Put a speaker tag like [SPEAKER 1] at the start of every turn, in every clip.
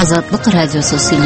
[SPEAKER 1] Азатлык радиосы сөйли.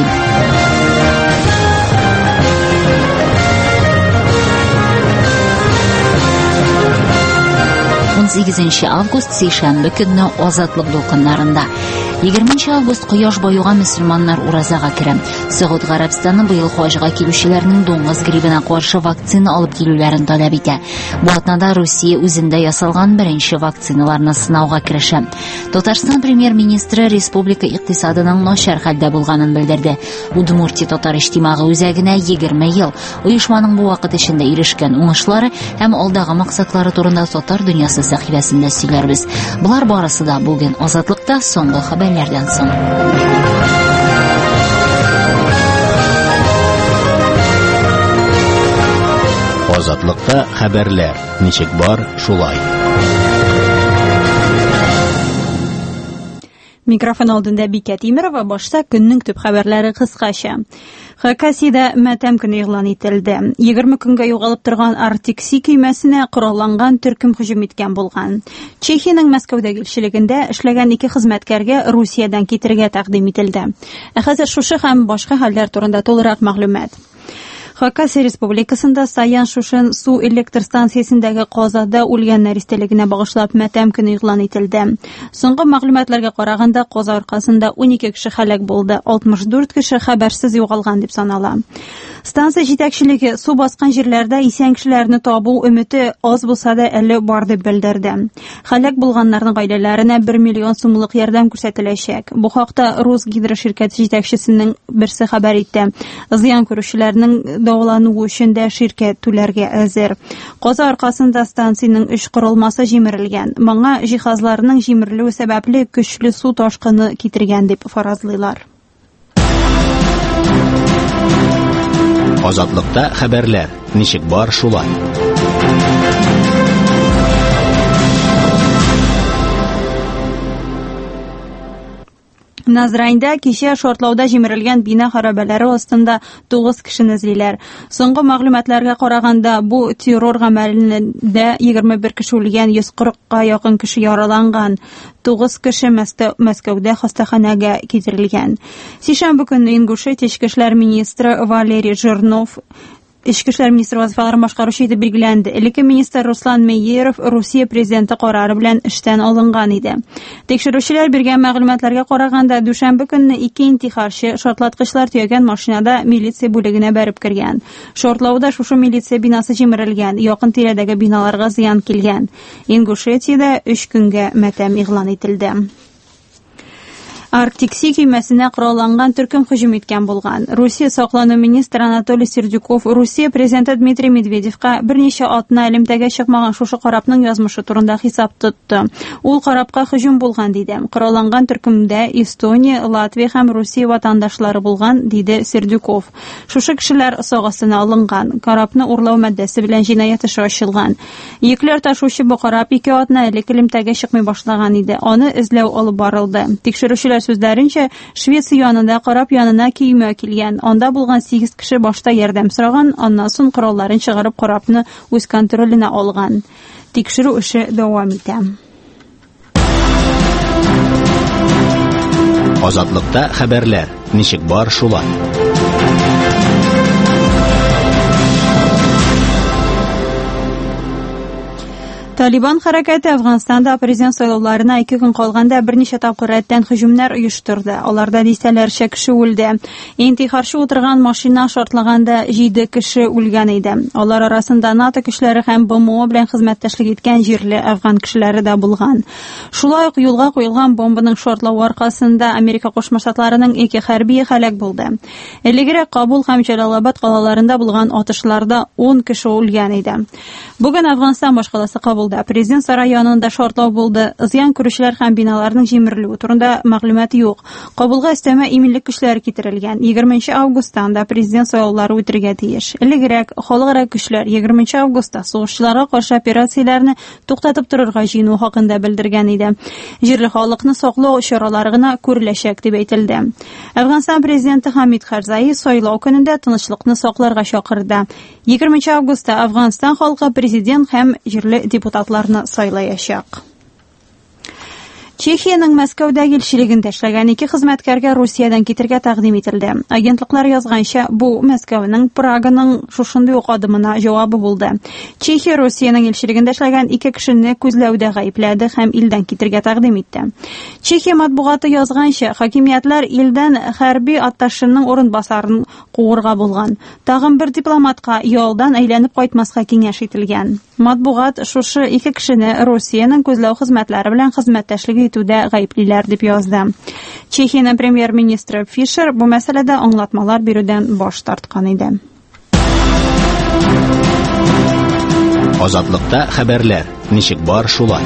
[SPEAKER 1] 18 август сейшәмбе көнне Азатлык дулкыннарында. 20 август кояш баюга мөселманнар уразага керә. Сәгуд Гарәбстаны быел хаҗга килүчеләрнең дуңгыз грибына каршы вакцина алып килүләрен таләп итә. Бу атнада Русия үзендә ясалган беренче вакциналарны сынауга керешә. Татарстан премьер-министры республика икътисадының начар хәлдә булганын белдерде. Удмуртия татар иҗтимагы үзәгенә 20 ел оешманың бу вакыт эчендә ирешкән уңышлары һәм алдагы максатлары турында татар дөньясы сәхифәсендә сөйләрбез. Булар барысы да бүген Азатлыкта соңгы хәбәрләрдән соң.
[SPEAKER 2] Азатлыкта хәбәрләр. Ничек бар, шулай.
[SPEAKER 3] Микрофон алдында Бикә Тимерова, башта көннең төп хәбәрләре кыскача. Хакасиядә матәм көне игълан ителде. 20 көнгә югалып торган Arctic Sea көймәсенә коралланган төркем һөҗүм иткән булган. Чехиянең Мәскәүдәге илчелегендә эшләгән 2 хезмәткәргә Русиядән китергә тәкъдим ителде. Хәзер шушы һәм башка хәлләр турында тулырак мәгълүмат. Хакасия Республикасында Саян Шушын су электр станциясендәге казада үлгәннәр истәлегенә багышлап матәм көне игълан ителде. Соңгы мәгълүматларга караганда, каза аркасында 12 кеше һәлак булды, 64 кеше хәбәрсез югалган дип санала. Станция җитәкчелеге су баскан җирләрдә исән кешеләрне табу өмете аз булса да әле бар дип белдерде. Һәлак булганнарның гаиләләренә 1 миллион сумлык ярдәм күрсәтеләчәк. Бу хакта Русгидро ширкәте җитәкчесенең берсе хәбәр итте. Зыян күрүчеләрнең дәвалануы өчен дә ширкәт түләргә әзер. Каза аркасында станциянең 3 корылмасы җимерелгән. Моңа җиһазларның җимерелүе сәбәпле көчле су ташкыны китергән дип фаразлыйлар.
[SPEAKER 2] Азатлыкта хәбәрләр. Ничек бар, шулай.
[SPEAKER 3] Назраинда кичә шартлауда җимерелгән бина хәрабәләре астында 9 кешене эзлиләр. Соңгы мәгълүматларга караганда, бу террор гамәлендә 21 кеше үлгән, 140-ка якын кеше яраланган. 9 кеше Мәскәүдә хастаханәгә китерелгән. Сейшәмбе көнне Ингушетия Эчке эшләр министры Валерий Жирнов Эчке эшләр министры вазифаларын башкаручы итеп билгеләнде. Элекке министр Руслан Мейеров Русия президенты карары белән эштән алынган иде. Тикшерүчеләр биргән мәгълүматларга караганда, дүшәмбе көнне 2 интихарчы шартлаткычлар төягән машинада милиция бүлегенә бәреп кергән. Шартлауда шушы милиция бинасы җимерелгән, якын тирәдәге биналарга зыян килгән. Ингушетиядә 3 көнгә матәм игълан ителде. Arctic Sea көймәсенә коралланган төркем һөҗүм иткән булган. Русия саклану министры Анатолий Сердюков Русия президенты Дмитрий Медведевка берничә атна элемтәгә чыкмаган шушы карапның язмышы турында хисап тотты. Ул карапка һөҗүм булган диде. Коралланган төркемдә Эстония, Латвия һәм Русия ватандашлары булган, диде Сердюков. Шушы кешеләр сагасына алынган. Карапны урлау маддәсе белән җинаять эше ачылган. Йөкләр ташучы бу карап 2 атна элек элемтәгә чыкмый башлаган иде. Аны эзләү алып барылды. Тикшерүчеләр сүзләренчә, Швеция янында карап янына көймә килгән. Анда булган 8 кеше башта ярдәм сораган, аннан соң коралларын чыгарып карапны үз контроленә алган. Тикшерү эше дәвам итә.
[SPEAKER 2] Азатлыкта хәбәрләр. Ничек бар, шулай.
[SPEAKER 3] Талибан хәрәкәте Әфганстанда президент сайлауларына 2 көн калганда берничә тапкыр рәттән һөҗүмнәр оештырды. Аларда дистәләрчә кеше үлде. Интихарчы утырган машина шартлаганда 7 кеше үлгән иде. Алар арасында НАТО көчләре һәм БМО белән хезмәттәшлек иткән җирле афган кешеләре дә булган. Шулай ук юлга куелган бомбаның шартлавы аркасында Америка Кушма Штатларының 2 хәрби һәлак булды. Элегрәк Кабул һәм Җалалабад калаларында булган атышларда 10 кеше үлгән иде. Бүген Әфганстан башкаласы Кабул Президент сарай янында шартлау булды. Зыян күрүчеләр һәм биналарның җимерелүе турында мәгълүмат юк. Кабулга өстәмә иминлек көчләре китерелгән. 20 августта президент сайлаулары үтәргә тиеш. Элегрәк халыкара көчләр 20 августта сугышчыларга каршы операцияләрне туктатып торырга җыену хакында белдергән иде. Җирле халыкны саклау чаралары гына күреләчәк дип әйтелде. Әфганстан президенты Хамид Карзаи сайлау көнендә тынычлыкны сакларга чакырды. 20 августта Әфганстан халкы президент һәм җирле депутатларны сайлаячак. Чехияның Мәскәүдәге илчелегендә эшләгән 2 хезмәткәргә Русиядән китәргә тәкъдим ителде. Агентлыклар язганча, бу Мәскәүнең Праганың шушындый ук адымына җавабы булды. Чехия Русиянең илчелегендә эшләгән 2 кешене күзләүдә гаепләде һәм илдән китәргә тәкъдим итте. Чехия матбугаты язганча, хакимиятләр илдән хәрби атташының урынбасарын куырга булган. Тагын бер дипломатка ялдан әйләнеп кайтмаска киңәш ителгән. Матбугат шушы 2 кешене Русиянең күзләү хезмәтләре белән хезмәттәшлек итүдә гаеплиләр дип язды. Чехияның премьер-министры Фишер бу мәсьәләдә аңлатмалар бирүдән баш тарткан иде.
[SPEAKER 2] Азатлыкта хәбәрләр. Ничек бар шулай.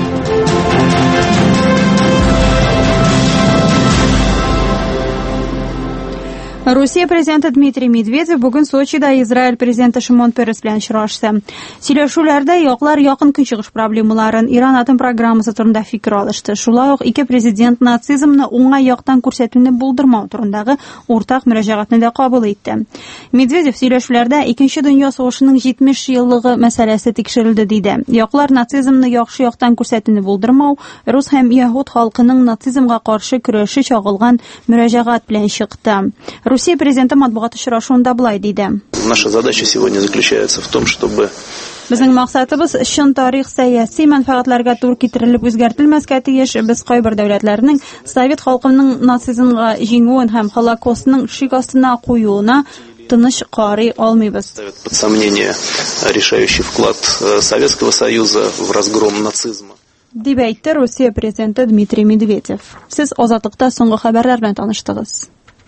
[SPEAKER 3] Россия президенты Дмитрий Медведев бүген Сочида Израиль президенты Шимон Перес белән очрашты. Сөйләшүләрдә яклар якын көнчыгыш проблемаларын, Иран атом программасы турында фикер алышты. Шулай ук 2 президент нацизмны уңай яктан күрсәтүне булдырмау турындагы уртак мөрәҗәгатьне дә кабул итте. Медведев сөйләшүләрдә 2нче дөнья сугышының 70 еллыгы мәсьәләсе тикшерелде диде. Яклар нацизмны яхшы яктан күрсәтүне булдырмау, рус һәм яһуд халкының нацизмга каршы көрәше чагылган мөрәҗәгать белән чыкты. Россия президенты матбугат очрашуында булай диде.
[SPEAKER 4] Наша задача сегодня заключается в том, чтобы
[SPEAKER 3] Безнең максатыбыз чын тарих сәяси мәнфәгатьләргә тур китерелеп үзгәртелмәскә тиеш. Без кайбер дәүләтләрнең совет халкының нацизмга җиңүен һәм Холокостның шик астына куюына тыныч карый алмыйбыз.
[SPEAKER 4] Под сомнение решающий вклад Советского Союза в разгром нацизма.
[SPEAKER 3] Дип әйтте Россия президенты Дмитрий Медведев. Сез азатлыкта соңгы хәбәрләр белән таныштыгыз.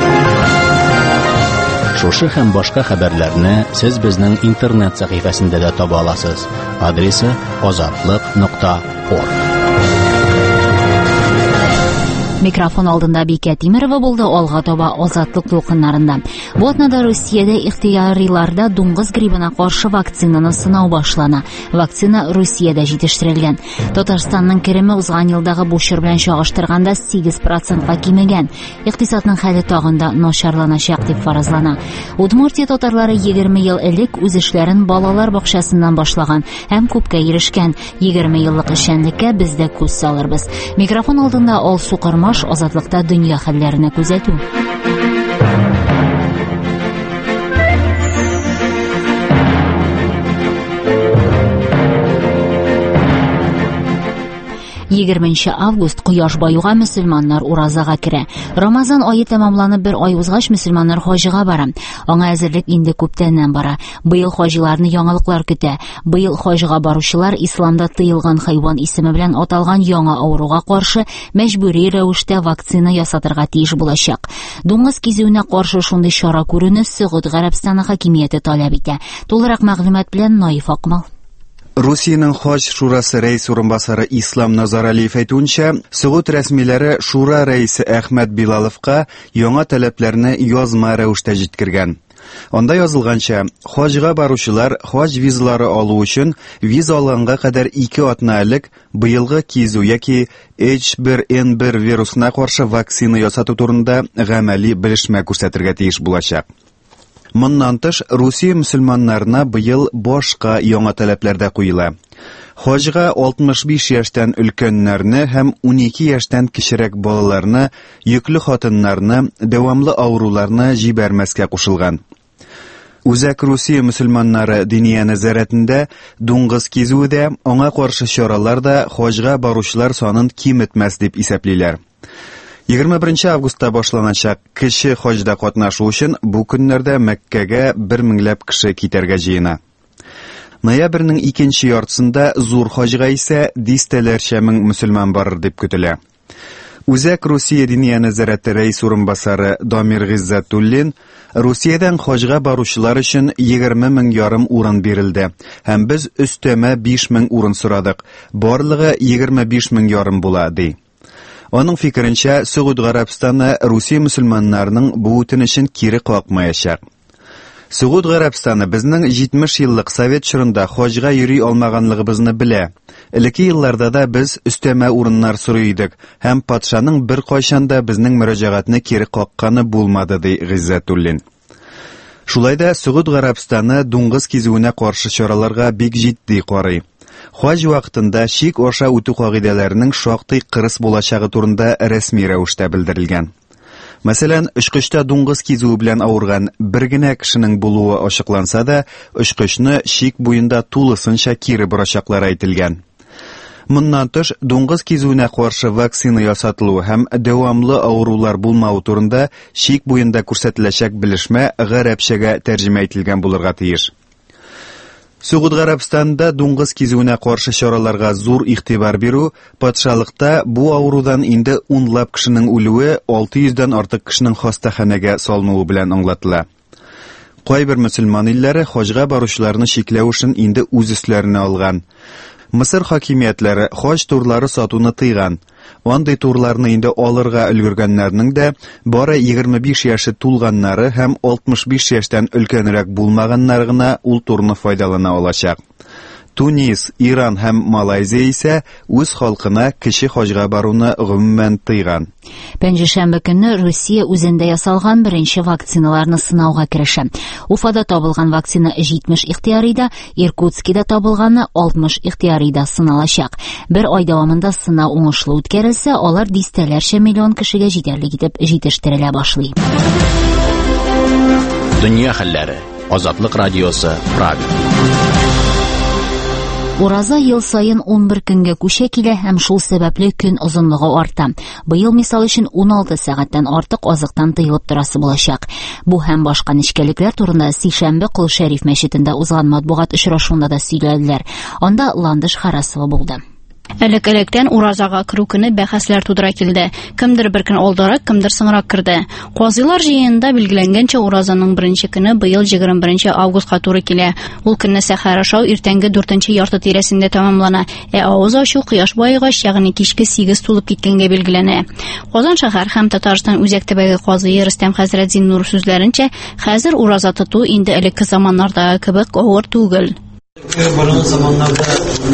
[SPEAKER 2] Шушы һәм башка хәбәрләрне сез безнең интернет сәхифәсендә дә таба аласыз. Адресы azatlyk.org.
[SPEAKER 1] Микрофон алдында Бикә Тимерова булды, алга таба азатлык тулкыннарында. Бу атнада Россиядә ихтыяриларда дуңгыз грибына каршы вакцинаны сынау башлана. Вакцина Россиядә җитештерелгән. Татарстанның кереме узган елдагы бу чор белән чагыштырганда 8%-ка кимегән. Икътисадның хәле тагында начарланачак дип фаразлана. Удмуртия татарлары 20 ел элек үз эшләрен балалар бакчасыннан башлаган һәм күпкә ирешкән. 20 еллык эшчәнлеккә без дә күз салырбыз. Микрофон алдында Алсу Кармаш азатлыкта дөнья хәлләренә күзәтү. Август кояш баюга мөселманнар уразага керә. Рамазан ае тәмамланып бер ай узгач мөселманнар хаҗыга бара. Аңа әзерлек инде күптәннән бара. Быел хаҗиларны яңалыклар көтә. Быел хаҗыга баручылар исламда тыелган хайван исеме белән аталган яңа авыруга каршы мәҗбүри рәвештә вакцина ясатырга тиеш булачак. Дуңгыз кизүенә каршы шундый чара күрүне Сәгъүд Гарәбстаны хакимияте таләп итә. Тулырак мәгълүмат белән Наиф Акмал.
[SPEAKER 5] Русиянең Хаҗ шурасы рәис урынбасары Ислам Назаралиев әйтүенчә, Сәгъүд рәсмиләре шура рәисе Әхмәт Билаловка яңа таләпләрне язма рәвештә җиткергән. Анда язылганча, хаҗга баручылар хаҗ визалары алу өчен виза алганга кадәр 2 атна элек быелгы кизү яки H1N1 вирусына каршы вакцина ясату турында гамәли белешмә күрсәтергә тиеш булачак. Моннан тыш, Русия мөселманнарына быел башка яңа таләпләр дә куела. Хаҗга 65 яшьтән өлкәннәрне һәм 12 яшьтән кечерәк балаларны, йөкле хатыннарны, дәвамлы авыруларны җибәрмәскә кушылган. Үзәк Русия мөселманнары диния нәзарәтендә дуңгыз кизүдә аңа каршы чаралар да хаҗга баручылар санын киметмәс дип исәплиләр. 21 августта башланачак кеше хаҗда катнашу өчен бу көннәрдә Мәккәгә 1000 кеше китәргә җыена. Ноябрьнең 2нче яртысында зур хаҗга исә дистәләрчә мең мөселман барыр дип көтелә. Үзәк Русия диния нәзарәте рәис урынбасары Дамир Гиззатуллин Русиядән хаҗга баручылар өчен 20 мең ярым урын бирелде һәм без өстәмә 5 мең урын сорадык. Барлыгы 25 мең ярым була ди. Аның фикеренчә, Сәгъүд Гарәбстаны Русия мөселманнарының бу үтенечен кире какмаячак. Сәгъүд Гарәбстаны безнең 70 еллык совет чорында хаҗга йөри алмаганлыгыбызны белә. Элекке елларда да без өстәмә урыннар сорый идек һәм патшаның бер кайчан да безнең мөрәҗәгатьне кире какканы булмады ди Гиззатуллин. Шулай да Сәгъүд Гарәбстаны дуңгыз кизүенә каршы чараларга бик җитди карый. Хаҗ вакытында шик аша үтү кагыйдәләренең шактый кырыс булачагы турында рәсми рәвештә белдерелгән. Мәсәлән, очкычта дуңгыз кизүе белән авырган бер генә кешенең булуы ачыкланса да, очкычны шик буенда тулысынча кире борачаклар әйтелгән. Моннан тыш, дуңгыз кизүенә каршы вакцина ясатылуы һәм дәвамлы авырулар булмау турында шик буенда күрсәтеләчәк белешмә гарәпчәгә тәрҗемә ителгән булырга тиеш. Сәгъүд Гарәбстанында дуңгыз кизүенә каршы чараларга зур игътибар бирү, патшалыкта бу авырудан инде унлап кешенең үлүе, 600-дән артык кешенең хастаханәгә салынуы белән аңлатыла. Кайбер мөселман илләре хаҗга баручыларны чикләү эшен инде үз өсләренә алган. Мисыр хакимиятләре хаҗ турлары сатуны тыйган. Андый турларны инде алырга өлгергәннәрнең дә бары 25 яше тулганнары һәм 65 яшьтән өлкәнрәк булмаганнар гына ул турны файдалана алачак. Тунис, Иран һәм Малайзия исә үз халкына кеше хаҗга баруны гомумән тыйган.
[SPEAKER 1] Пәнҗешәмбе көнне Россия үзендә ясалган беренче вакциналарны сынауга керешә. Уфада табылган вакцина 70 ихтиярыйда, Иркутскида табылганы 60 ихтиярыйда сыналачак. Бер ай дәвамында сынау уңышлы үткәрелсә, алар дистәләрчә миллион кешегә җитәрлек итеп җитештерелә башлый.
[SPEAKER 2] Дөнья хәлләре. Азатлык радиосы, Прага.
[SPEAKER 1] Ураза ел сайын 11 көнгә күчә килә һәм шул сәбәпле көн озынлыгы арта. Быел мисал өчен 16 сәгатьтән артык азыктан тыелып торасы булачак. Бу һәм башка нечкәлекләр турында Сишәмбе Кол Шәриф мәчетендә узган матбугат очрашуында да сөйләделәр. Анда Ландыш Харасова булды.
[SPEAKER 6] Элек-электән уразага керү көне бәхәсләр тудыра килде. Кемдер бер көн алдарак, кемдер соңрак керде. Казыйлар җыенында билгеләнгәнчә уразаның беренче көне быел 21 августка туры килә. Ул көнне сәхәр ашау иртәнге 4-нче ярты тирәсендә тәмамлана. Авыз ачу кояш баегач, ягъни кичке 8 тулып киткәнгә билгеләнә. Казан шәһәр һәм Татарстан үзәк төбәге казые Рөстәм хәзрәт Зиннур сүзләренчә, хәзер ураза тоту инде элекке заманнардагы кебек авыр түгел.
[SPEAKER 7] Борын заманlarda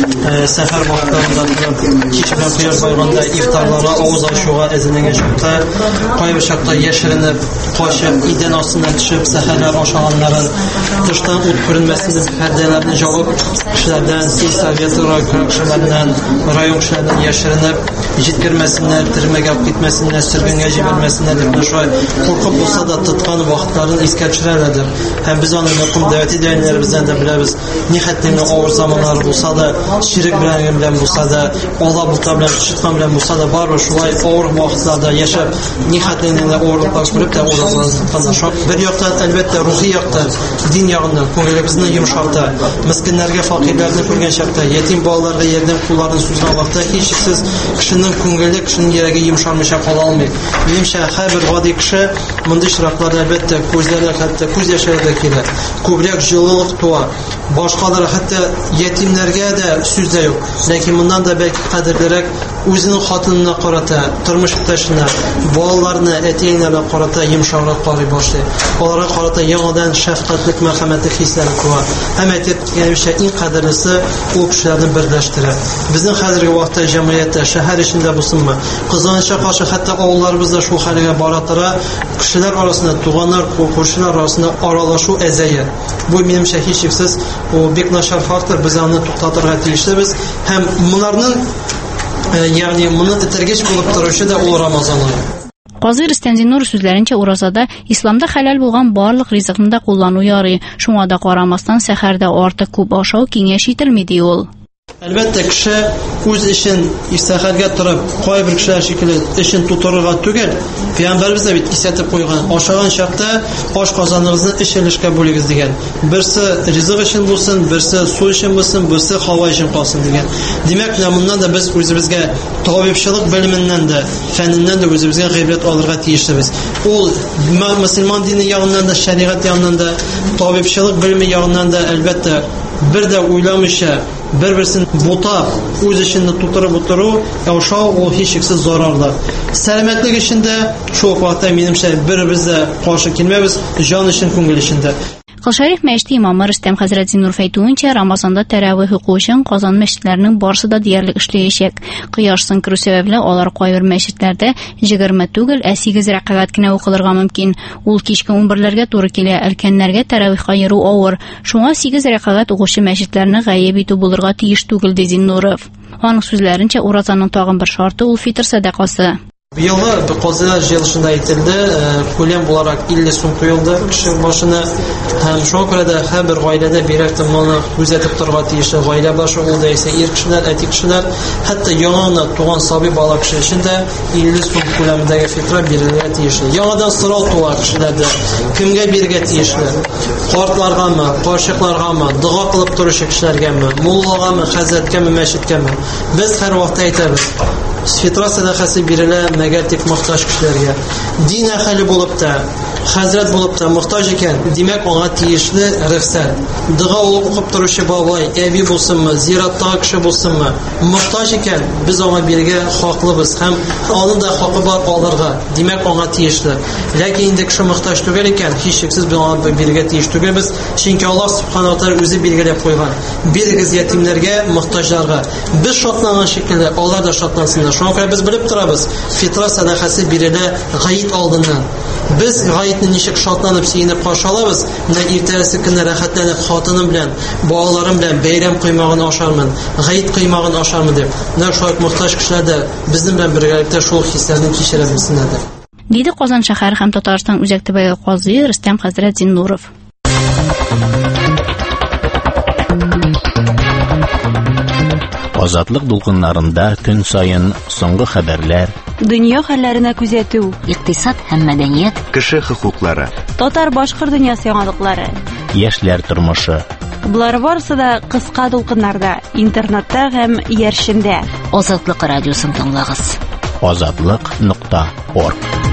[SPEAKER 7] сәфәр вакытларында кич белән кояш байганда ифтарларга авыз ачуга әзерләнгән чакта кайбер чакта яшеренеп, качып, идән астына төшеп сәхәрләр ашаганнарын, тыштан ут күренмәсен дип пәрдәләрне җабып, кешеләрдән, сельсовет кешеләреннән, район кешеләреннән яшеренеп, җиткермәсеннәр, төрмәгә алып китмәсеннәр, сөргенгә җибәрмәсеннәр дип шулай куркып булса да тоткан вакытларын искә төшерәләр. Һәм без аны мөмкин дәвәт идеяләребездән дә беләбез. Нихәтле авыр заманнар булса да, ширек белән булса да, Алла бута белән чыккан белән булса да, барыбер шулай авыр вакытларда яшәп, нихәтле авырлыклар күреп тә уразланышып. Бер яктан әлбәттә рухи якта, дин ягында күңелебезне йомшарта, мискиннәргә, факирләрне күргән чакта, ятим балаларга ярдәм кулларын сузган вакытта һичшиксез кешенең күңеле, кешенең йөрәге йомшармыйча кала алмый. Минемчә, һәрбер гади кеше мондый чиракларда әлбәттә күзләргә хәтта күз яшьләре дә килә. Күбрәк җылылык туа. Башкалар хәтта ятимнәргә дә сүз дә юк. Ләкин моннан да бәлки кадерлерәк үзенең хатынына карата, тормыш иптәшенә, балаларына, әтиеңнәргә карата йомшаррак карый башлый. Аларга карата яңадан шәфкатьлек, мәрхәмәтлек хисләре туа. Һәм әйтергәнчә иң кадерлесе ул кешеләрне берләштерә. Безнең хәзерге вакытта җәмгыятьтә, шәһәр эчендә булсынмы, кызганычка каршы хәтта авылларыбызда шул хәлгә бара тора, кешеләр арасында, туганнар, күршеләр арасында аралашу әзәя. Бу минемчә һичшиксез ул бик начар фактор, без аны туктатырга тиешлебез. Һәм монарның ягъни моны этәргеч булып торучы да ул Рамазан ае.
[SPEAKER 6] Казый Рөстәм Зиннур сүзләренчә, уразада исламда хәләл булган барлык ризыкны да куллану ярый. Шуңа да карамастан сәхәрдә артык күп ашау киңәш ителми ди ул.
[SPEAKER 7] Әлбәттә, кеше үз эшен сәхәргә торып, кайбер кешеләр шикелле эшен тутырырга түгел, Пәйгамбәрбез дә бит исәтеп куйган. Ашаган чакта ашказаныгызны эшелешкә бүлегез дигән. Берсе ризык өчен булсын, берсе су өчен булсын, берсе һава өчен калсын дигән. Димәк, моннан да без үзебезгә табибчылык белеменнән дә, фәненнән дә үзебезгә гыйбрәт алырга тиешлебез. Ул мөселман дине ягыннан да, шәригать ягыннан да, табибчылык белеме ягыннан да әлбәттә бер дә уйламыйча бер-берсен бутап, үз эшенне тутырып утыру, ашау ул һичшиксез зарарлы. Сәламәтлек өчен дә шул вакытта минемчә беребез дә каршы килмәбез, җан өчен, күңел өчен дә.
[SPEAKER 6] Акыл-Шариф мәчете имамы Рөстәм хәзрәт Зиннуров әйтүенчә, Рамазанда тәравих уку өчен Казан мәчетләренең барысы да диярлек эшләячәк. Кояш сынкыру сәбәпле алар кайбер мәчетләрдә 20 түгел, 8 рәкъгать кенә укылырга мөмкин. Ул кичке 11ләргә туры килә, өлкәннәргә тәравихка йөрү авыр. Шуңа 8 рәкъгать укучы мәчетләрне гаеп итү булырга тиеш түгел, ди Зиннуров. Аның сүзләренчә, уразаның тагын бер шарты ул фитр садакасы.
[SPEAKER 7] Быелгы Казан җыелышында әйтелде, күләм буларак 50 сум куелды кеше башына. Һәм шуңа күрә дә һәрбер гаиләдә бирәк томаны күзәтеп торырга тиеш. Гаилә башы ул да исә ир кешеләр, әти кешеләр, хәтта яңа туган сабый бала кеше өчен дә 50 сум күләмендәге фитра бирергә тиеш. Яңадан сорау туар кешеләрдә, кемгә бирергә тиешләр? Картларгамы, кашыкларгамы, дуга кылып торучы кешеләргәме, муллагамы, хәзрәткәме, мәчеткәме? Без һәр вакыт әйтәбез. Фитра садакасы бирелә мәгәр тик мохтаҗ кешеләргә. Дин әһле булып та, хәзрәт булып та мохтаҗ икән, димәк аңа тиешле рөхсәт. Дуга укып торучы бабай, әби булсынмы, зираттагы кеше булсынмы, мохтаҗ икән, без аңа бирергә хаклыбыз һәм аның да хакы бар алырга. Димәк аңа тиешле. Ләкин инде кеше мохтаҗ түгел икән, һичшиксез без аңа бирергә тиеш түгелбез, чөнки Аллаһ субханала ва тааля үзе билгеләп куйган. Бирегез ятимнәргә, мохтаҗларга. Без шатланган шикелле, алар да шатлансыннар. Шуңа күрә без белеп торабыз, фитра садакасы бирелә гаит алдыннан. Без гаитне ничек шатланып, сөенеп каршы алабыз, менә иртәсе көнне рәхәтләнеп хатыным белән, балаларым белән бәйрәм кыймагын ашармын, гаит кыймагын ашармын дип. Менә шулай мохтаҗ кешеләр дә безнең белән бергәлектә шул хисләрне кичерә белсеннәр.
[SPEAKER 6] Диде Казан шәһәр һәм Татарстан үзәк төбәге казые Рөстәм хәзрәт Зиннуров.
[SPEAKER 2] Азатлык дулкыннарында көн сайын соңгы хәбәрләр,
[SPEAKER 3] Дөнья хәлләренә күзәтү,
[SPEAKER 1] Иктисад һәм мәдәният,
[SPEAKER 5] Кеше хокуклары,
[SPEAKER 3] татар-башкорт дөньясы яңалыклары.
[SPEAKER 2] яшьләр тормышы.
[SPEAKER 3] Булар барысы да кыска дулкыннарда, интернетта һәм яршендә.
[SPEAKER 1] Азатлык радиосын тыңлагыз.
[SPEAKER 2] Azatlyk.org.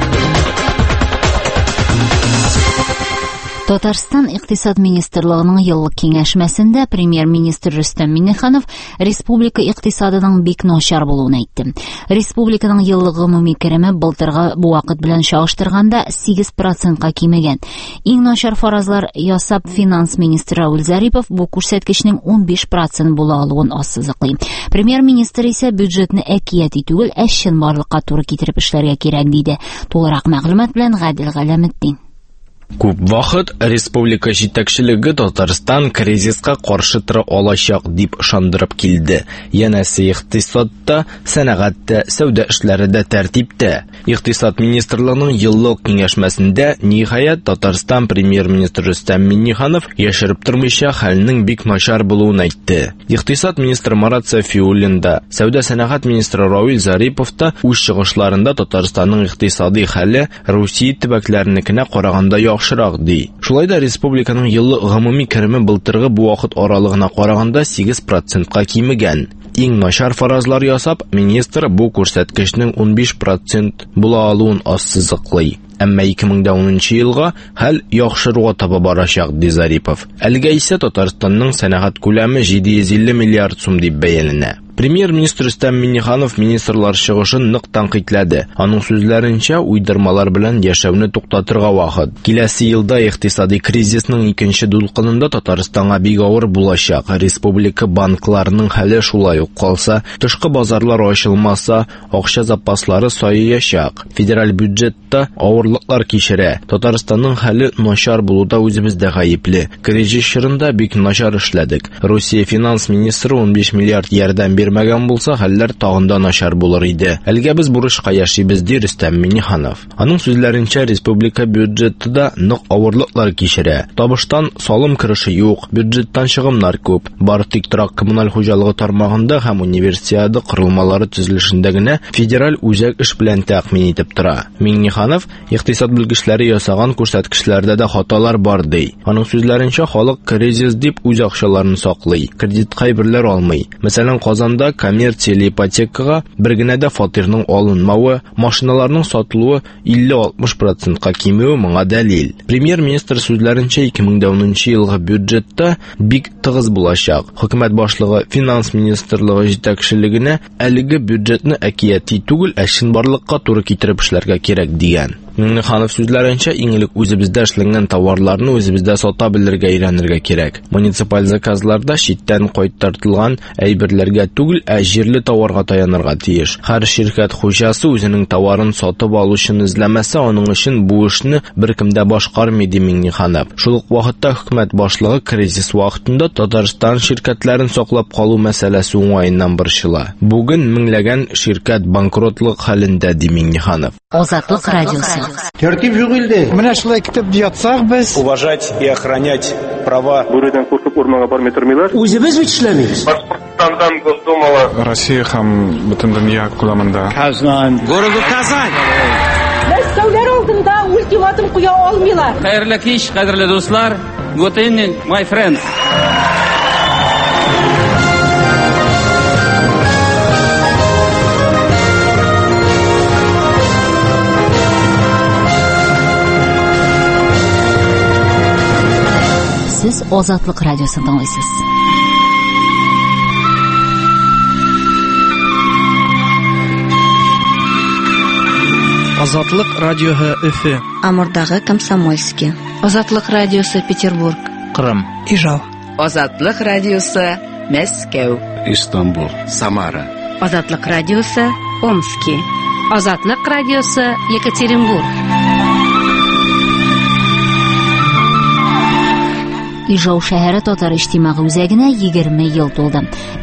[SPEAKER 1] Татарстан Иктисад министрлыгының еллык киңәшмәсендә премьер-министр Рөстәм Миңнеханов республика икътисадының бик начар булуын әйтте. Республиканың еллык гомуми кереме былтыргы бу вакыт белән чагыштырганда 8%-ка кимегән. Иң начар фаразлар ясап финанс министры Равил Зарипов бу күрсәткечнең 15% була алуын ассызыклый. Премьер-министр исә бюджетны әкияти түгел, чынбарлыкка туры китереп эшләргә кирәк диде. Тулырак мәгълүмат белән Гадел Галәметдин.
[SPEAKER 8] Күп вакыт республика җитәкчелеге Татарстан кризиска каршы тора алачак дип ышандырып килде. Янәсе икътисадта, сәнәгатьтә, сәүдә эшләрендә тәртиптә. Икътисад министрлыгының еллык киңәшмәсендә ниһаять Татарстан премьер-министры Рөстәм Миңнеханов яшереп тормыйча хәлнең бик начар булуын әйтте. Икътисад министры Марат Сафиуллин да, сәүдә сәнәгать министры Равил Зарипов та үз чыгышларында Татарстанның икътисади хәле Русия төбәкләренекенә караганда яхшырак ди. Шулай да республиканың еллык гомуми кереме былтыргы бу вакыт аралыгына караганда 8%-ка кимегән. Иң начар фаразлар ясап, министр бу күрсәткечнең 15% була алуын ассызыклый. Әмма 2010 елга хәл яхшыруга таба барачак, ди Зарипов. Әлегә исә Татарстанның сәнәгать күләме 750 миллиард сум дип бәяләнә. Премьер-министр Рөстәм Миңнеханов министрлар чыгышын нык тәнкыйтьләде. Аның сүзләренчә, уйдырмалар белән яшәүне туктатырга вакыт. Киләсе елда икътисади кризисның икенче дулкынында Татарстанга бик авыр булачак. Республика банкларының хәле шулай ук калса, тышкы базарлар ачылмаса, акча запаслары саяячак. Федераль бюджетта авырлыклар кичерә. Татарстанның хәле начар булуда үзебездә гаепле. Кризис чорында бик начар эшләдек. Русия финанс министры 15 миллиард ярдәм бермәгән булса, хәлләр тагында начар булыр иде. Әлегә без бурычка яшибез, ди Рөстәм Миңнеханов. Аның сүзләренчә, республика бюджетында нык авырлыклар кичерә. Табыштан салым киреше юк, бюджеттан чыгымнар күп. Бары тик торак коммуналь хуҗалыгы тармагында һәм универсиада корылмалары төзелешендә генә федераль үзәк эш белән тәэмин итеп тора. Миңнеханов икътисад белгечләре ясаган күрсәткечләрдә дә хаталар бар, ди. Аның сүзләренчә, халык кризис дип үз акчаларын саклый, кредитка әйберләр алмый. Мәсәлән, Казанда коммерцияле ипотекага бер генә дә фатирның алынмавы, машиналарның сатылуы 50-60%-ка кимеүе моңа дәлил. Премьер-министр сүзләренчә, 2010 елгы бюджетта бик тыгыз булачак. Хөкүмәт башлыгы финанс министрлыгы җитәкчелегенә әлеге бюджетны әкияти түгел, чынбарлыкка туры китереп эшләргә кирәк дигән. Миңнеханов сүзләренчә, иңелек үзебездә эшләнгән товарларны үзебездә сата белергә өйрәнергә кирәк. Муниципаль заказларда читтән кайтартылган әйберләргә түгел, җирле товарга таянырга тиеш. Һәр ширкәт хуҗасы үзенең товарын сатып алучыны эзләмәсә, аның өчен бу эшне беркем дә башкармый, ди Миңнеханов. Шул ук вакытта хөкүмәт башлыгы кризис вакытында Татарстан ширкәтләрен саклап калу мәсьәләсе уңаеннан борчыла. Бүген меңләгән ширкәт банкротлык хәлендә, ди Миңнеханов.
[SPEAKER 1] Азатлык радиосы.
[SPEAKER 9] Тәртип юк илдә. Менә шулай китеп ятсак без. Уважать и охранять права. Бүредән куркып урманга бармый тормыйлар. Үзебез бит эшләмибез. Башкортстандан Госдумала. Россия һәм бөтен дөнья күләмендә. Казан. Городу Казань. Мәскәүләр алдында ультиматум куя алмыйлар.
[SPEAKER 10] Хәерле кич, кадерле дуслар. Good evening, my friends.
[SPEAKER 1] Siz Азатлык радиосын тыңлыйсыз.
[SPEAKER 11] Азатлык радиоһы Өфе.
[SPEAKER 12] Амурдагы Комсомольский.
[SPEAKER 13] Азатлык радиосы Петербург.
[SPEAKER 11] Кырым.
[SPEAKER 14] Ижау.
[SPEAKER 15] Азатлык радиосы Мәскәү.
[SPEAKER 16] Истанбул. Самара.
[SPEAKER 13] Азатлык радиосы Омский.
[SPEAKER 6] Азатлык радиосы Екатеринбург.
[SPEAKER 1] Ижау шәһәре татар иҗтимагый үзәгенә 20 ел тулды.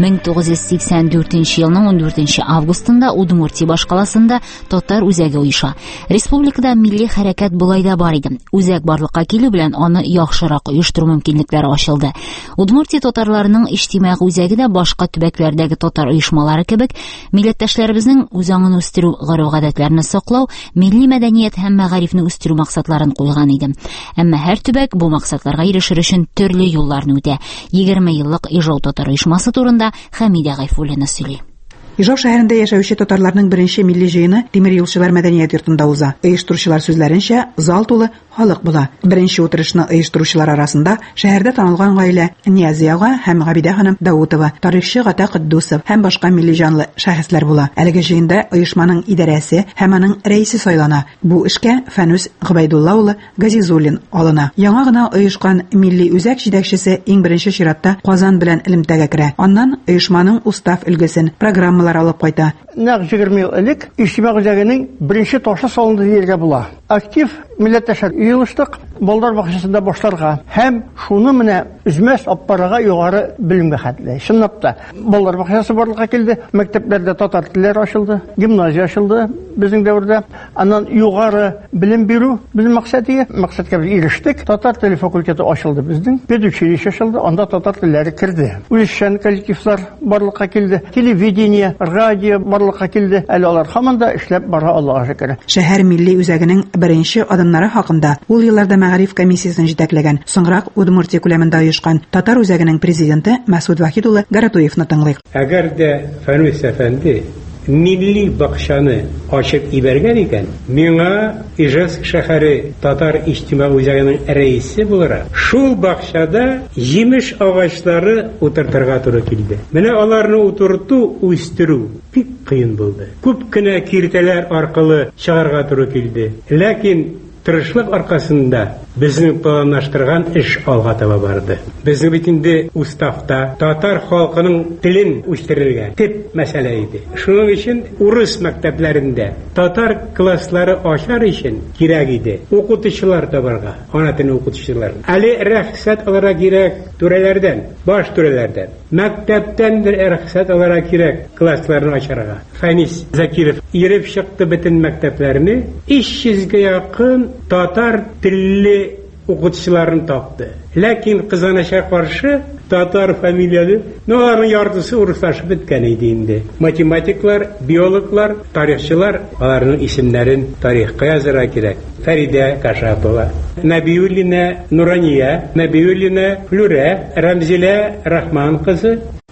[SPEAKER 1] 1984 елның 14 августында Удмуртия башкаласында татар үзәге оеша. Республикада милли хәрәкәт булай да бар иде. Үзәк барлыкка килү белән аны яхшырак оештыру мөмкинлекләре ачылды. Удмуртия татарларының иҗтимагый үзәге дә башка төбәкләрдәге татар оешмалары кебек, милләттәшләребезнең үзаңын үстерү, гореф-гадәтләрне саклау, милли мәдәният һәм мәгарифне үстерү максатларын куйган иде. Әмма һәр төбәк бу максатларга ирешер өчен төрле юлларны үтә. 20 еллык Ижау татар оешмасы турында Хәмидә Гайфуллина сөйли.
[SPEAKER 17] Ижау шәһәрендә яшәүче татарларның беренче милли җыены Тимер юлчылар мәдәният йортында уза. Оештыручылар сүзләренчә, зал тулы халык була. Беренче утырышны оештыручылар арасында шәһәрдә танылган гаилә Ниязия ага һәм Габидә ханым Даутова, тарихчы Гата Куддусов һәм башка милли җанлы шәхесләр була. Әлеге җыенда оешманың идарәсе һәм аның рәисе сайлана. Бу эшкә Фәнүс Гыбайдулла улы Газизуллин алына. Яңа гына оешкан милли үзәк җитәкчесе иң беренче чиратта Казан белән Элемтәгә керә. Аннан оешманың устав өлгесен, программалар алып кайта.
[SPEAKER 9] Нәкъ 20 ел элек иҗтимагый үзәгенең беренче ташы салынды диергә була. Актив милләттәшләр йыелыштык, балалар бакчасында башларга һәм шуны менә үзмәс аппарага югары белемгә хәтле. Чынлап та балалар бакчасы барлыкка килде, мәктәпләрдә татар телләре ачылды, гимназия ачылды безнең дәврдә. Аннан югары белем бирү безнең максатка ирештек. Татар теле факультеты ачылды безнең, педучилище ачылды, анда татар телләре кирде. Үзешчән коллективлар барлыкка килде, телевидение, радио барлыкка килде. Әле алар һаман да эшләп бара, Аллаһка шөкер.
[SPEAKER 17] Шәһәр милли үзәгенең беренче адымнары хакында ул елларда мәгариф комиссиясен җитәкләгән, соңрак Удмуртия күләмендә оешкан татар үзәгенең президенты Мәсүд Вахид улы Гаратуевны тыңлыйк.
[SPEAKER 18] Әгәр дә Фәнүс әфәнде милли бакчаны ачып ибәргән икән, миңа Ижевск шәһәре татар иҗтимагый үзәгенең рәисе буларак шул бакчада җимеш агачлары утыртырга туры килде. Менә аларны утырту, үстерү бик кыен булды. Күп кенә киртәләр аркылы чыгарга туры килде. Ләкин тырышлык аркасында безнең планлаштырган эш алга таба барды. Безнең бит инде уставта татар халкының телен үстерергә төп мәсьәлә иде. Шуның өчен урыс мәктәпләрендә татар класслары ачар өчен кирәк иде укытучылар табарга, ана телен укытучылар. Әле рөхсәт алырга кирәк түрәләрдән, баш түрәләрдән. Мәктәптән рөхсәт алырга кирәк классларны ачарга. Фәнис Закиров йөреп чыкты бөтен мәктәпләрне, 300-гә якын татар телле укытучыларын тапты. Ләкин кызганычка каршы татар фамилияле, аларның яртысы урыслашып беткән иде инде. Математиклар, биологлар, тарихчылар, аларның исемнәрен тарихка язарга кирәк. Фәридә Кашапова, Набиуллина Нурания, Набиуллина Флүрә, Рамзилә Рахман кызы,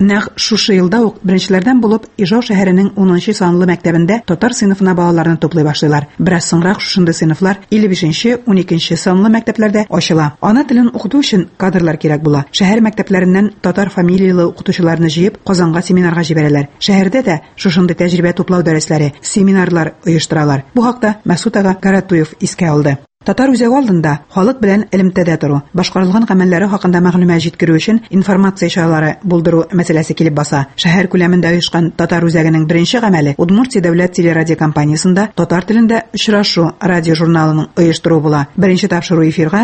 [SPEAKER 17] Нәкъ шушы елда ук беренчеләрдән булып Ижау шәһәренең 10 санлы мәктәбендә татар сыйныфына балаларны туплый башлыйлар. Бераз соңрак шушындый сыйныфлар 55-12 санлы мәктәпләрдә ачыла. Ана телен укыту өчен кадрлар кирәк була. Шәһәр мәктәпләреннән татар фамилиялы укытучыларны җыеп Казанга семинарга җибәрәләр. Шәһәрдә дә шушындый тәҗрибә туплау дәресләре, семинарлар оештыралар. Бу хакта Мәсгуд ага Гаратуев искә алды. Татар үзәге алдында халык белән элемтәдә тору, башкарылган гамәлләре хакында мәгълүмат җиткерү өчен информация чаралары булдыру мәсьәләсе килеп баса. Шәһәр күләмендә оешкан Татар үзәгенең беренче гамәле Удмуртия дәүләт телерадиокомпаниясендә татар телендә очрашу радиожурналының оештыру була. Беренче тапшыру эфирга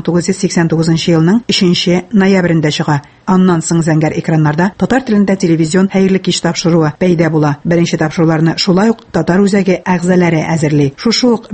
[SPEAKER 17] 1989 елның 3 ноябрендә чыга. Аннан соң зәңгәр экраннарда татар телендә телевизион хәерле кич тапшыруы пәйда була. Беренче тапшыруларны шулай ук Татар үзәге әгъзалары әзерли. Шушы ук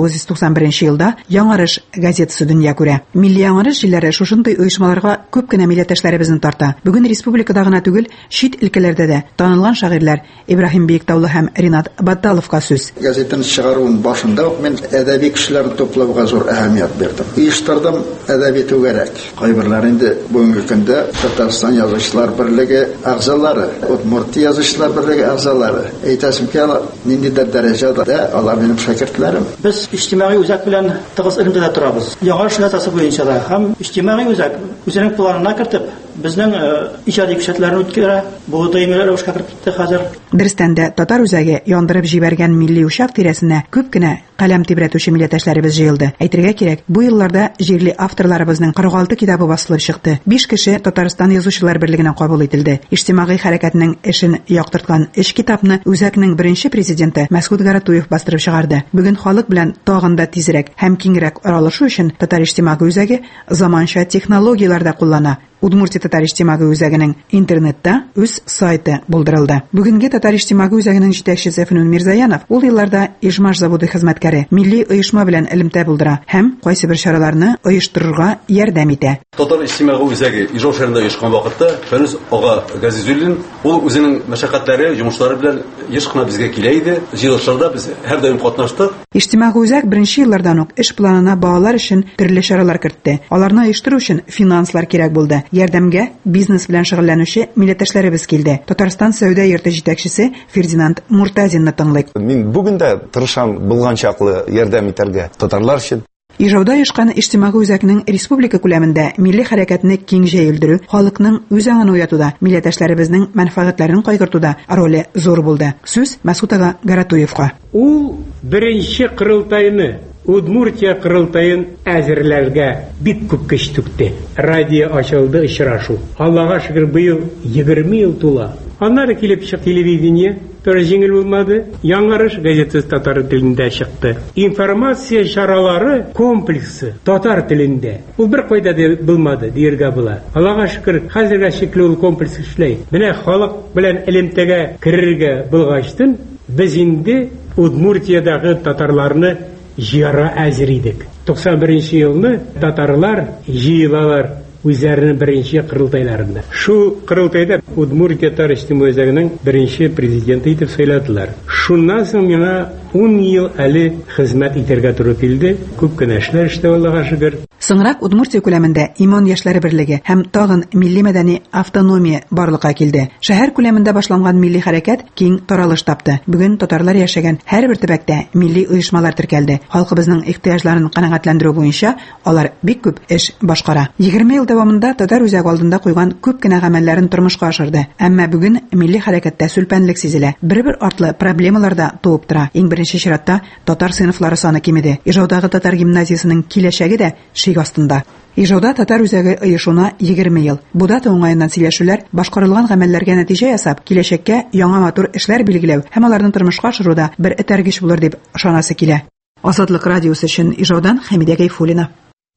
[SPEAKER 17] 1991 елда Яңарыш газетасы дөнья күрә. Милли Яңарыш җилләре шушындый оешмаларга күп кенә милләттәшләребезне тарта. Бүген республикада гына түгел, чит өлкәләрдә дә танылган шагыйрьләр Ибраһим Биектаулы һәм Ринат Батталовка сүз.
[SPEAKER 11] Газетаны чыгаруның башында мен әдәби кешеләрне туплауга зур әһәмият бирдем. Оештырдым әдәби түгәрәк. Кайберләр инде бүгенге көндә Татарстан Язучылар берлеге әгъзалары, Удмуртия Язучылар берлеге әгъзалары. Әйтәсем ки, ниндидер дәрәҗәдә алар минем шәкертләрем.
[SPEAKER 9] Без иҗтимагый үзәк белән тыгыз элемтәдә торабыз. Яңарыш датасы буенча да һәм иҗтимагый үзәк үзенең планына кертеп, безнең иҗади күрсәтүләрне үткәрә. Бу даими рәвешкә кертеп китте хәзер.
[SPEAKER 17] Дөрестән Татар үзәге яндырып җибәргән милли учак тирәсенә күп кенә каләм тибрәтүче милләттәшләребез җыелды. Әйтергә кирәк, бу елларда җирле авторларыбызның 46 китабы басылып чыкты. 5 кеше Татарстан Язучылар берлегенә кабул ителде. Иҗтимагый хәрәкәтнең эшен яктырткан 3 китапны үзәкнең беренче президенты Мәсгуд Гаратуев бастырып чыгарды. Бүген халык белән тагын да тизрәк һәм киңрәк аралашу өчен Татар иҗтимагый үзәге заманча технологияләрдә куллана. Удмуртия Татар иҗтимагый үзәгенең интернетта үз сайты булдырылды. Бүгенге Татар иҗтимагый үзәгенең җитәкчесе Фәнүн Мирзаянов ул елларда Ижмаш заводы хезмәткәре, милли оешма белән элемтә булдыра һәм кайсы бер чараларны оештырырга ярдәм итә.
[SPEAKER 14] Татар иҗтимагый үзәге Ижау шәһәрендә оешкан вакытта Фәнүс ага Газизуллин ул үзенең мәшәкатьләре, җумышлары белән еш кына безгә килә иде. Җыелышларда без һәр даим катнаштык.
[SPEAKER 17] Иҗтимагый үзәк беренче еллардан ук эш планына балалар өчен төрле чаралар кертте. Аларны оештыру өчен финанслар кирәк булды. Ярдәмгә бизнес белән шөгыльләнүче милләттәшләребез килде. Татарстан сәүдә йорты җитәкчесе Фердинанд Муртазинны тыңлыйк.
[SPEAKER 19] Мин бүген дә тырышам булганчаклы ярдәм итәргә татарлар өчен.
[SPEAKER 17] Ижауда оешкан иҗтимагый үзәкнең республика күләмендә милли хәрәкәтне киң җәелдерү, халыкның үз аңын уятуда, милләттәшләребезнең мәнфәгатьләрен кайгыртуда роле зур булды. Сүз Мәсгуд ага Гаратуевка.
[SPEAKER 18] Ул беренче кырылтайны Удмуртия кырылтайын әзерләргә бик күп көч түкте. Радио ачылды, очрашу. Аллага шөкер, быел 20 ел тула. Аннары килеп чык телевидение, тоже җиңел булмады. Яңарыш газетасы татар телендә чыкты. Информация чаралары комплексы татар телендә. Ул бер кайда да булмады, диергә була. Аллага шөкер, хәзергә шикле ул комплекс эшләй. Менә халык белән элемтәгә керергә булгачтын, без инде Удмуртиядагы татарларны җыяра әзер идек. 91 елны татарлар җыелалар үзләренең беренче кырылтайларында. Шу кырылтайда Удмуртия Татар иҗтимагый үзәгенең беренче президенты итеп сайладылар. Шуннан соң миңа 10 ел әле хезмәт итәргә туры килде. Күп кенә эшләр эштә, Аллага шөкер.
[SPEAKER 17] Соңрак Удмуртия күләмендә Иман яшьләре берлеге һәм тагын милли-мәдәни автономия барлыкка килде. Шәһәр күләмендә башланган милли хәрәкәт киң таралыш тапты. Бүген татарлар яшәгән һәрбер төбәктә милли оешмалар теркәлде. Халкыбызның ихтыяҗларын канәгатьләндерү буенча алар бик күп эш башкара. 20 ел дәвамында Татар үзәге алдында куйган күп кенә гамәлләрен тормышка ашырды. Әмма бүген милли хәрәкәттә сүлпәнлек сизелә. Бер артлы проблемалар да туып тора. Иң беренче чиратта татар сыйныфлары саны кимеде. Ижаудагы татар гимназиясының киләчәге дә шик астында. Ижауда Татар үзәге оешуына 20 ел. Бу дата уңаеннан сөйләшүләр, башкарылган гамәлләргә нәтиҗә ясап, киләчәккә яңа матур эшләр билгеләү һәм аларны тормышка ашыруда бер этәргеч булыр дип ышанасы килә. Азатлык радиосы өчен Ижаудан Хәмидә Гайфуллина.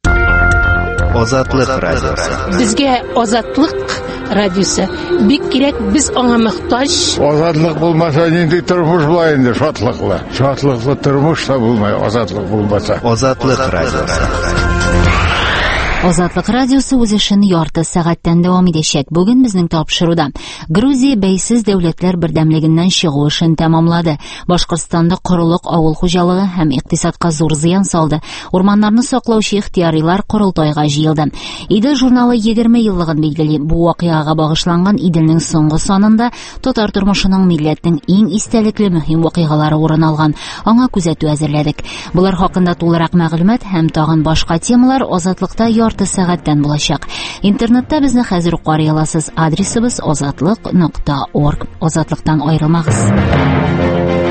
[SPEAKER 2] Азатлык радиосы.
[SPEAKER 20] Безгә Азатлык радиосы бик кирәк, biz аңа мохтаҗ.
[SPEAKER 21] Азатлык булмаса нинди тормыш була инде, шатлыклы. Шатлыклы тормыш та булмай, азатлык булмаса.
[SPEAKER 2] Азатлык радиосы.
[SPEAKER 1] Азатлык радиосы үз эшен ярты сәгатьтән дәвам итәчәк. Бүген безнең тапшыруда Грузия бәйсез дәүләтләр бердәмлегеннән чыгу эшен тәмамлады. Башкортстанда корылык, авыл хуҗалыгы һәм икътисадка зур зыян салды. Урманнарны саклаучы ихтиярилар корылтайга җыелды. Идел журналы 20 еллыгын билгели. Бу вакыйгага багышланган Иделнең соңгы санында татар тормышының, милләтнең иң истәлекле мөһим вакыйгалары урын алган. Аңа күзәтү әзерләдек. Булар хакында тулырак мәгълүмат һәм тагын башка темалар Азатлыкта ярты сәгатьтән булачак. Интернетта безне хәзер ук карый аласыз. Адресыбыз azatlıq.org. Азатлыктан аерылмагыз.